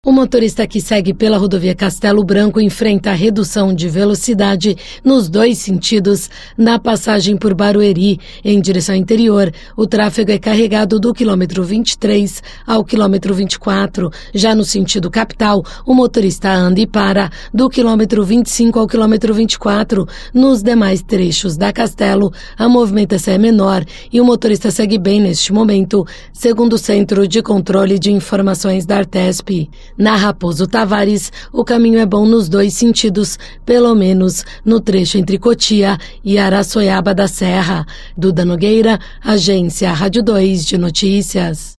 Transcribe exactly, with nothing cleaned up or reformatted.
O motorista que segue pela rodovia Castelo Branco enfrenta a redução de velocidade nos dois sentidos na passagem por Barueri. Em direção interior, o tráfego é carregado do quilômetro vinte e três ao quilômetro vinte e quatro. Já no sentido capital, o motorista anda e para do quilômetro vinte e cinco ao quilômetro vinte e quatro. Nos demais trechos da Castelo, a movimentação é menor e o motorista segue bem neste momento, segundo o Centro de Controle de Informações da Artesp. Na Raposo Tavares, o caminho é bom nos dois sentidos, pelo menos no trecho entre Cotia e Araçoiaba da Serra. Duda Nogueira, Agência Rádio dois de Notícias.